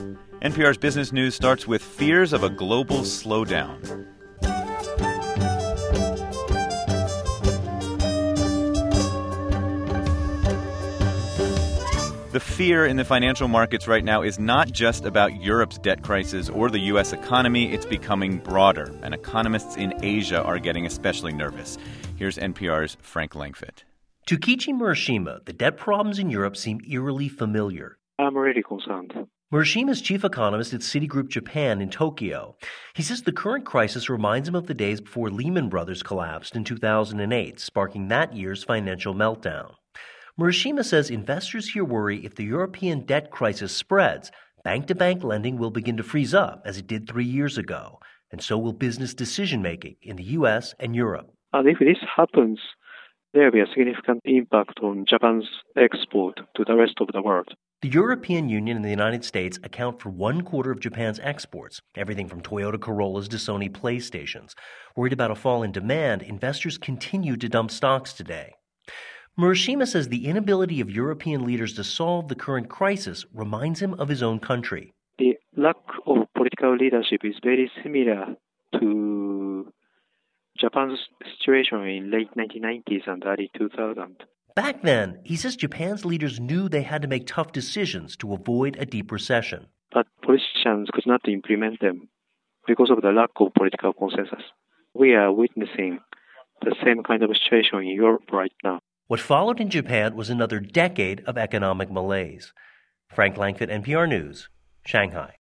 NPR's Business News starts with fears of a global slowdown. The fear in the financial markets right now is not just about Europe's debt crisis or the U.S. economy. It's becoming broader, and economists in Asia are getting especially nervous. Here's NPR's Frank Langfitt. To Kiichi Murashima, the debt problems in Europe seem eerily familiar. I'm really concerned. Murashima is chief economist at Citigroup Japan in Tokyo. He says the current crisis reminds him of the days before Lehman Brothers collapsed in 2008, sparking that year's financial meltdown. Murashima says investors here worry if the European debt crisis spreads, bank-to-bank lending will begin to freeze up, as it did 3 years ago, and so will business decision-making in the U.S. and Europe. And if this happens, there will be a significant impact on Japan's export to the rest of the world. The European Union and the United States account for 1/4 of Japan's exports, everything from Toyota Corollas to Sony PlayStations. Worried about a fall in demand, investors continue to dump stocks today. Murashima says the inability of European leaders to solve the current crisis reminds him of his own country. The lack of political leadership is very similar to Japan's situation in late 1990s and early 2000s. Back then, he says Japan's leaders knew they had to make tough decisions to avoid a deep recession. But politicians could not implement them because of the lack of political consensus. We are witnessing the same kind of situation in Europe right now. What followed in Japan was another decade of economic malaise. Frank Langfitt, NPR News, Shanghai.